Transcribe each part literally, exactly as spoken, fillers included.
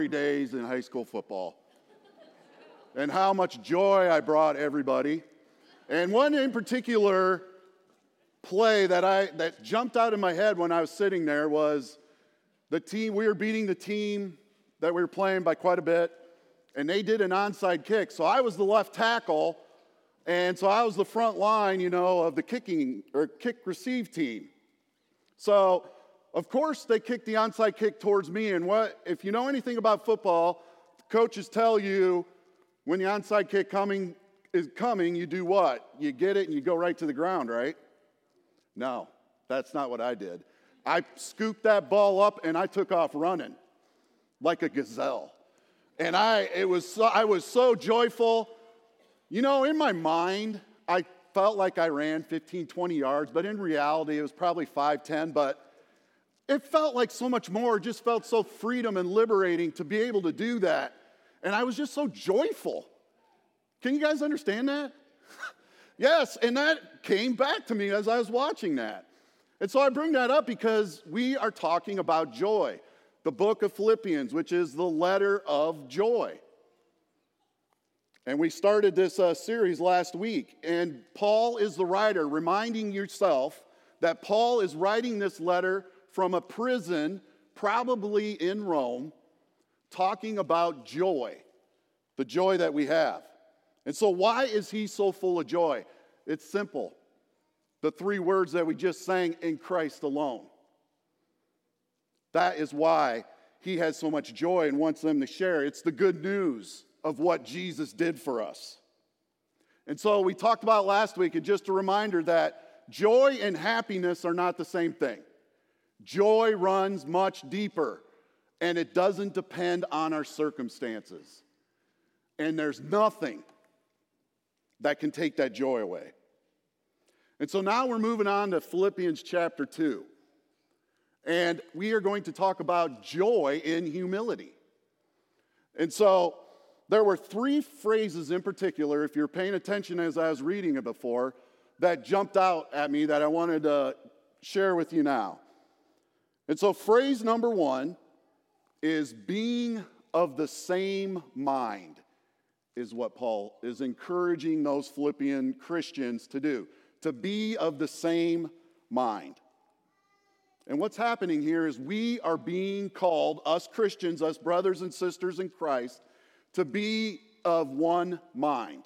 days in high school football and how much joy I brought everybody. And one in particular play that I that jumped out in my head when I was sitting there was the team, we were beating the team that we were playing by quite a bit, and they did an onside kick. So I was the left tackle, and so I was the front line, you know, of the kicking or kick receive team. So of course, they kicked the onside kick towards me, and what if you know anything about football, coaches tell you when the onside kick coming is coming, you do what? You get it and you go right to the ground, right? No, that's not what I did. I scooped that ball up and I took off running like a gazelle. And I it was so, I was so joyful. You know, in my mind, I felt like I ran fifteen, twenty yards, but in reality, it was probably five, ten, but it felt like so much more. It just felt so freedom and liberating to be able to do that. And I was just so joyful. Can you guys understand that? Yes, and that came back to me as I was watching that. And so I bring that up because we are talking about joy. The book of Philippians, which is the letter of joy. And we started this uh, series last week. And Paul is the writer, reminding yourself that Paul is writing this letter from a prison, probably in Rome, talking about joy, the joy that we have. And so why is he so full of joy? It's simple. The three words that we just sang, in Christ alone. That is why he has so much joy and wants them to share. It's the good news of what Jesus did for us. And so we talked about last week, and just a reminder that joy and happiness are not the same thing. Joy runs much deeper, and it doesn't depend on our circumstances. And there's nothing that can take that joy away. And so now we're moving on to Philippians chapter two. And we are going to talk about joy in humility. And so there were three phrases in particular, if you're paying attention as I was reading it before, that jumped out at me that I wanted to share with you now. And so phrase number one is being of the same mind, is what Paul is encouraging those Philippian Christians to do, to be of the same mind. And what's happening here is we are being called, us Christians, us brothers and sisters in Christ, to be of one mind.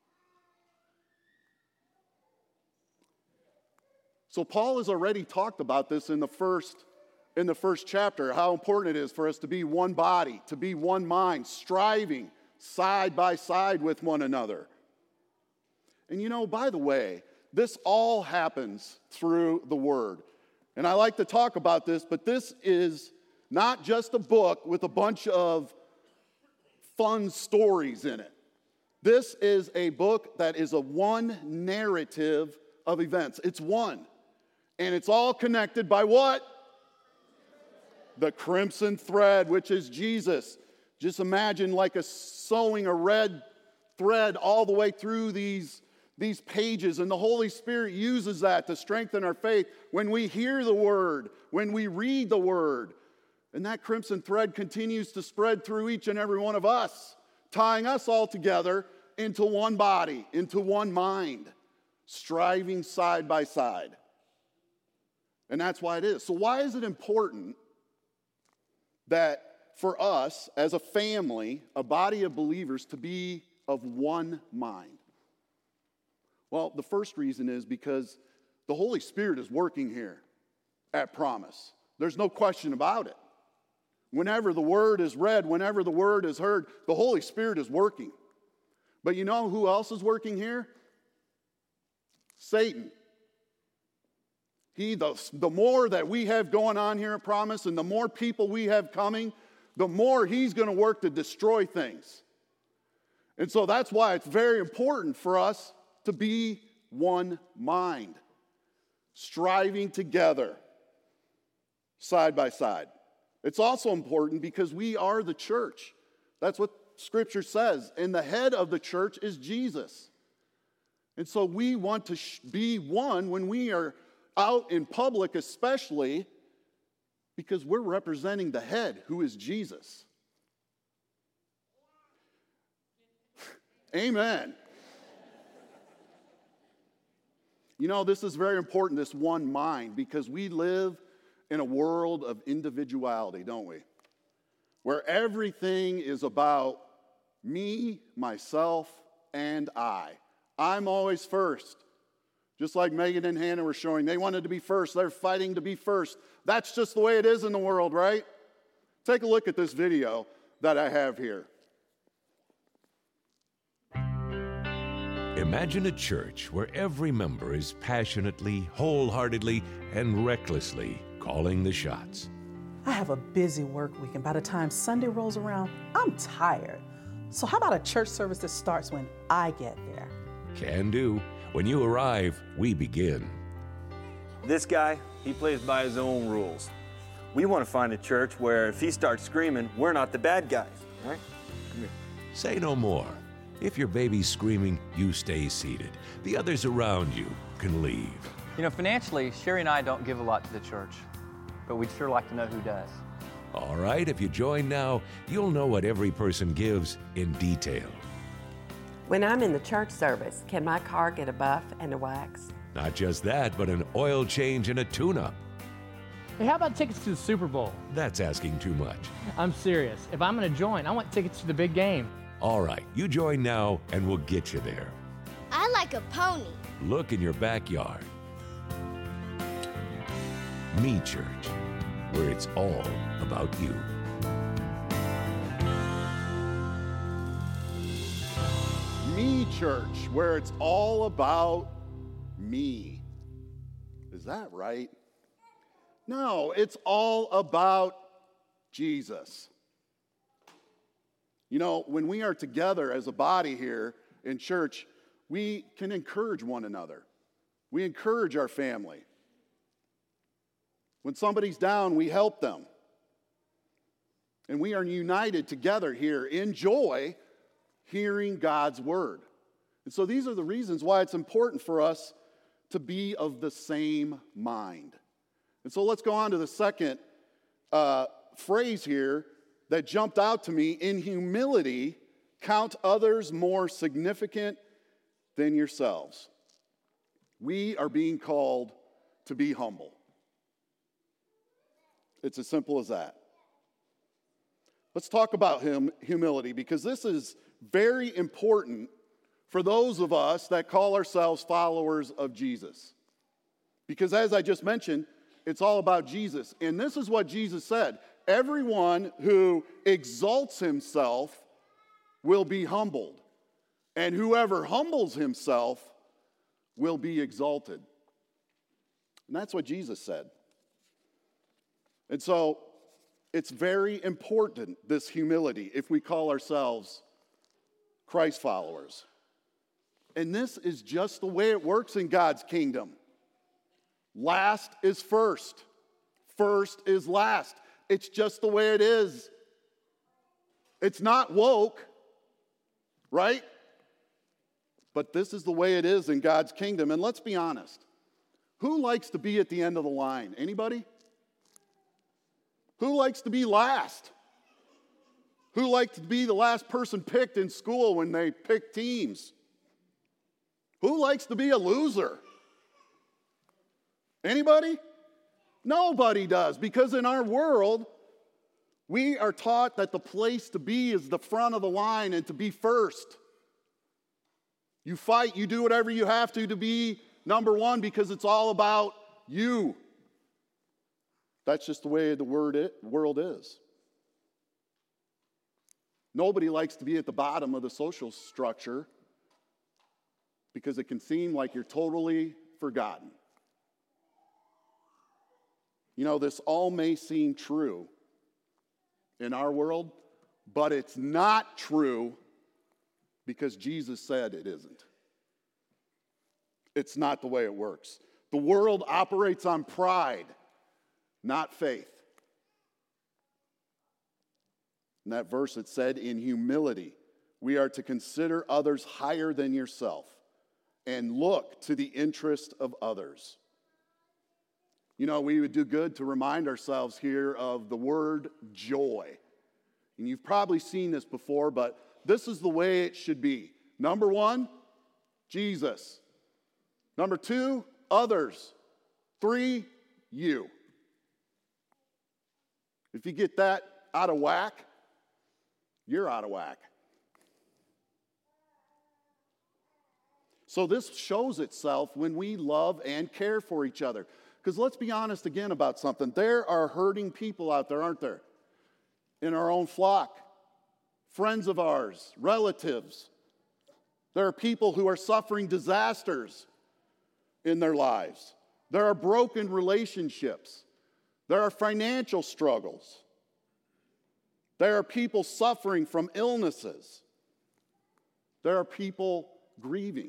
So Paul has already talked about this in the first in the first chapter, how important it is for us to be one body, to be one mind, striving side by side with one another. And you know, by the way, this all happens through the Word. And I like to talk about this, but this is not just a book with a bunch of fun stories in it. This is a book that is a one narrative of events. It's one. And it's all connected by what? The crimson thread, which is Jesus. Just imagine like a sewing a red thread all the way through these, these pages. And the Holy Spirit uses that to strengthen our faith when we hear the Word, when we read the Word. And that crimson thread continues to spread through each and every one of us, tying us all together into one body, into one mind, striving side by side. And that's why it is. So why is it important that for us as a family, a body of believers, to be of one mind? Well, the first reason is because the Holy Spirit is working here at Promise. There's no question about it. Whenever the Word is read, whenever the Word is heard, the Holy Spirit is working. But you know who else is working here? Satan. He, the, the more that we have going on here at Promise and the more people we have coming, the more he's going to work to destroy things. And so that's why it's very important for us to be one mind, striving together, side by side. It's also important because we are the church. That's what Scripture says. And the head of the church is Jesus. And so we want to sh- be one when we are out in public, especially because we're representing the head, who is Jesus. Amen. You know, this is very important, this one mind, because we live in a world of individuality, don't we? Where everything is about me, myself, and I. I'm always first. Just like Megan and Hannah were showing, they wanted to be first. They're fighting to be first. That's just the way it is in the world, right? Take a look at this video that I have here. Imagine a church where every member is passionately, wholeheartedly, and recklessly calling the shots. I have a busy work week, and by the time Sunday rolls around, I'm tired. So how about a church service that starts when I get there? Can do. When you arrive, we begin. This guy, he plays by his own rules. We want to find a church where if he starts screaming, we're not the bad guys, right? Come here. Say no more. If your baby's screaming, you stay seated. The others around you can leave. You know, financially, Sherry and I don't give a lot to the church, but we'd sure like to know who does. All right, if you join now, you'll know what every person gives in detail. When I'm in the church service, can my car get a buff and a wax? Not just that, but an oil change and a tune-up. Hey, how about tickets to the Super Bowl? That's asking too much. I'm serious. If I'm going to join, I want tickets to the big game. All right, you join now and we'll get you there. I like a pony. Look in your backyard. Me Church, where it's all about you. Me Church, where it's all about me. Is that right? No, it's all about Jesus. You know, when we are together as a body here in church, we can encourage one another. We encourage our family. When somebody's down, we help them. And we are united together here in joy, hearing God's word. And so these are the reasons why it's important for us to be of the same mind. And so let's go on to the second uh, phrase here that jumped out to me. In humility, count others more significant than yourselves. We are being called to be humble. It's as simple as that. Let's talk about hum- humility, because this is very important for those of us that call ourselves followers of Jesus. Because as I just mentioned, it's all about Jesus. And this is what Jesus said: everyone who exalts himself will be humbled, and whoever humbles himself will be exalted. And that's what Jesus said. And so it's very important, this humility, if we call ourselves Christ followers. And this is just the way it works in God's kingdom. Last is first. First is last. It's just the way it is. It's not woke, right? But this is the way it is in God's kingdom. And let's be honest. Who likes to be at the end of the line? Anybody? Who likes to be last? Who likes to be the last person picked in school when they pick teams? Who likes to be a loser? Anybody? Nobody does, because in our world, we are taught that the place to be is the front of the line and to be first. You fight, you do whatever you have to to be number one, because it's all about you. That's just the way the word it, world is. Nobody likes to be at the bottom of the social structure, because it can seem like you're totally forgotten. You know, this all may seem true in our world, but it's not true because Jesus said it isn't. It's not the way it works. The world operates on pride, not faith. In that verse it said, in humility, we are to consider others higher than yourself and look to the interest of others. You know, we would do good to remind ourselves here of the word joy. And you've probably seen this before, but this is the way it should be. Number one, Jesus. Number two, others. Three, you. If you get that out of whack, you're out of whack. So this shows itself when we love and care for each other. Because let's be honest again about something. There are hurting people out there, aren't there? In our own flock, friends of ours, relatives. There are people who are suffering disasters in their lives. There are broken relationships. There are financial struggles. There are people suffering from illnesses. There are people grieving.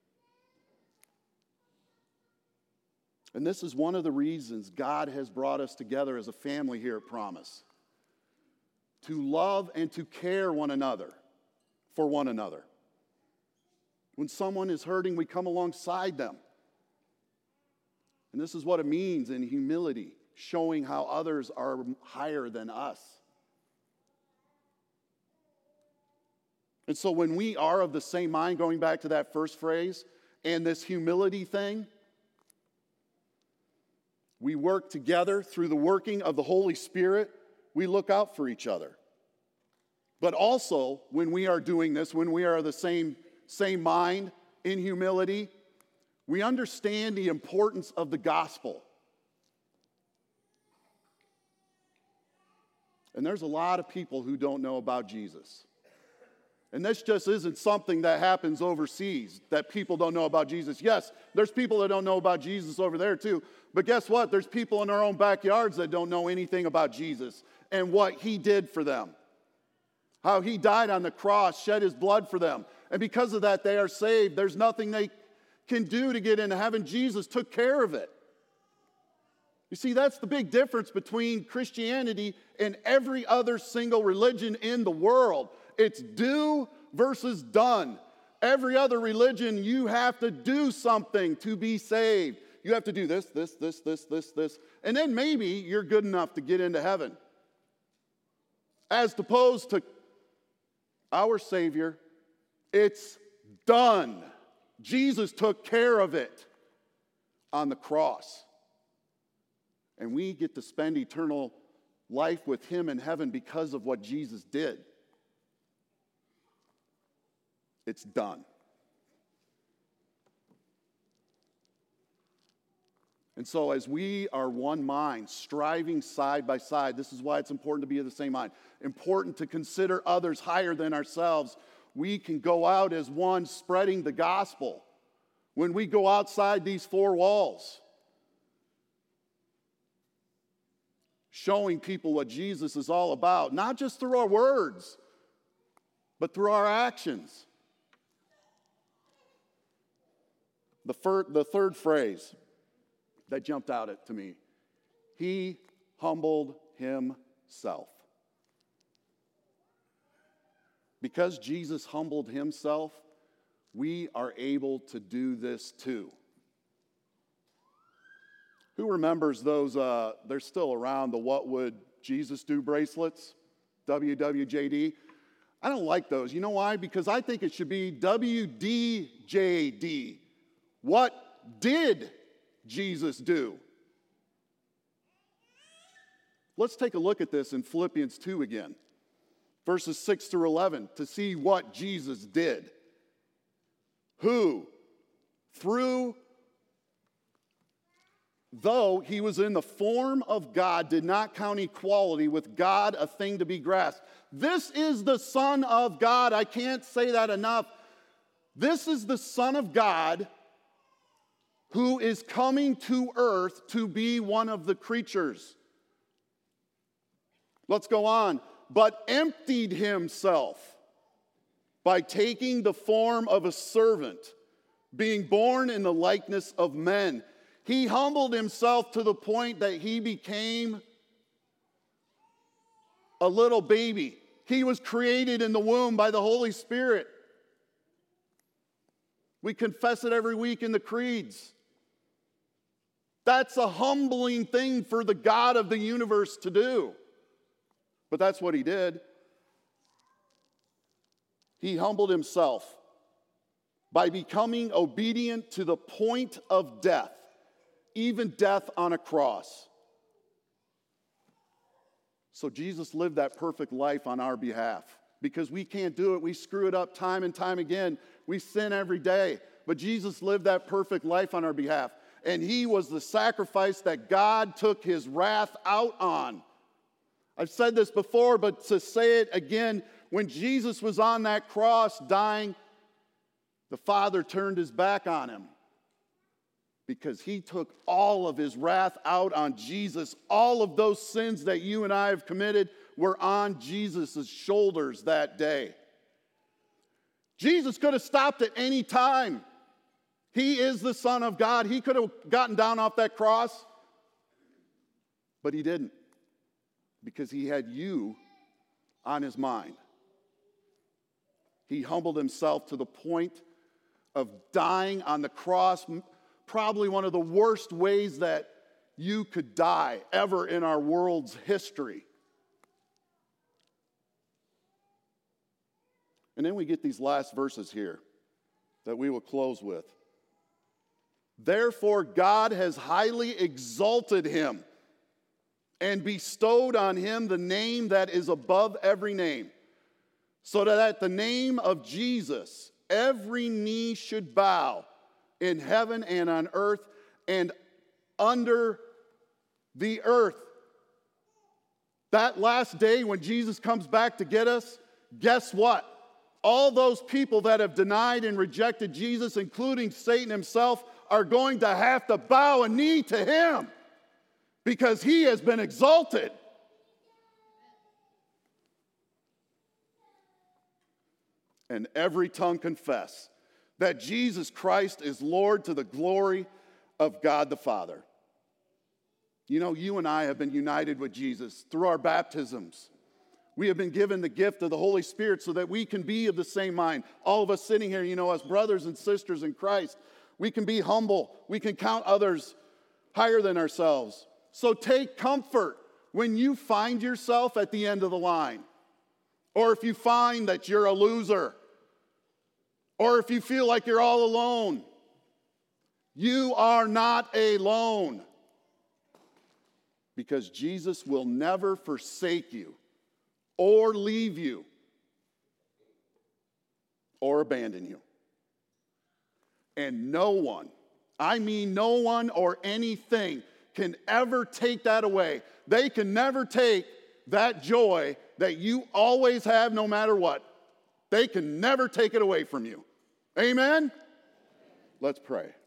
And this is one of the reasons God has brought us together as a family here at Promise. To love and to care one another for one another. When someone is hurting, we come alongside them. And this is what it means in humility, showing how others are higher than us. And so when we are of the same mind, going back to that first phrase, and this humility thing, we work together through the working of the Holy Spirit. We look out for each other. But also, when we are doing this, when we are the same, same mind in humility, we understand the importance of the gospel. And there's a lot of people who don't know about Jesus. And this just isn't something that happens overseas, that people don't know about Jesus. Yes, there's people that don't know about Jesus over there too. But guess what? There's people in our own backyards that don't know anything about Jesus and what he did for them. How he died on the cross, shed his blood for them. And because of that, they are saved. There's nothing they can do to get into heaven. Jesus took care of it. You see, that's the big difference between Christianity and every other single religion in the world. It's do versus done. Every other religion, you have to do something to be saved. You have to do this, this, this, this, this, this. And then maybe you're good enough to get into heaven. As opposed to our Savior, it's done. Jesus took care of it on the cross. And we get to spend eternal life with him in heaven because of what Jesus did. It's done. And so as we are one mind, striving side by side, this is why it's important to be of the same mind, important to consider others higher than ourselves, we can go out as one spreading the gospel when we go outside these four walls, showing people what Jesus is all about, not just through our words, but through our actions. The, fir- the third phrase that jumped out at to me, he humbled himself. Because Jesus humbled himself, we are able to do this too. Who remembers those, uh, they're still around, the What Would Jesus Do bracelets? W W J D. I don't like those. You know why? Because I think it should be W D J D. What did Jesus do? Let's take a look at this in Philippians two again, verses six through eleven, to see what Jesus did. Who, through, though he was in the form of God, did not count equality with God a thing to be grasped. This is the Son of God. I can't say that enough. This is the Son of God who is coming to earth to be one of the creatures. Let's go on. But emptied himself by taking the form of a servant, being born in the likeness of men. He humbled himself to the point that he became a little baby. He was created in the womb by the Holy Spirit. We confess it every week in the creeds. That's a humbling thing for the God of the universe to do. But that's what he did. He humbled himself by becoming obedient to the point of death, even death on a cross. So Jesus lived that perfect life on our behalf. Because we can't do it. We screw it up time and time again. We sin every day. But Jesus lived that perfect life on our behalf. And he was the sacrifice that God took his wrath out on. I've said this before, but to say it again, when Jesus was on that cross dying, the Father turned his back on him. Because he took all of his wrath out on Jesus. All of those sins that you and I have committed were on Jesus' shoulders that day. Jesus could have stopped at any time. He is the Son of God. He could have gotten down off that cross. But he didn't. Because he had you on his mind. He humbled himself to the point of dying on the cross. Probably one of the worst ways that you could die ever in our world's history. And then we get these last verses here that we will close with. Therefore, God has highly exalted him and bestowed on him the name that is above every name, so that at the name of Jesus, every knee should bow in heaven and on earth and under the earth. That last day when Jesus comes back to get us, guess what? All those people that have denied and rejected Jesus, including Satan himself, are going to have to bow a knee to him because he has been exalted. And every tongue confess that Jesus Christ is Lord to the glory of God the Father. You know, you and I have been united with Jesus through our baptisms. We have been given the gift of the Holy Spirit so that we can be of the same mind. All of us sitting here, you know, as brothers and sisters in Christ, we can be humble. We can count others higher than ourselves. So take comfort when you find yourself at the end of the line. Or if you find that you're a loser. Or if you feel like you're all alone. You are not alone. Because Jesus will never forsake you, or leave you, or abandon you. And no one, I mean no one or anything, can ever take that away. They can never take that joy that you always have no matter what. They can never take it away from you. Amen? Let's pray.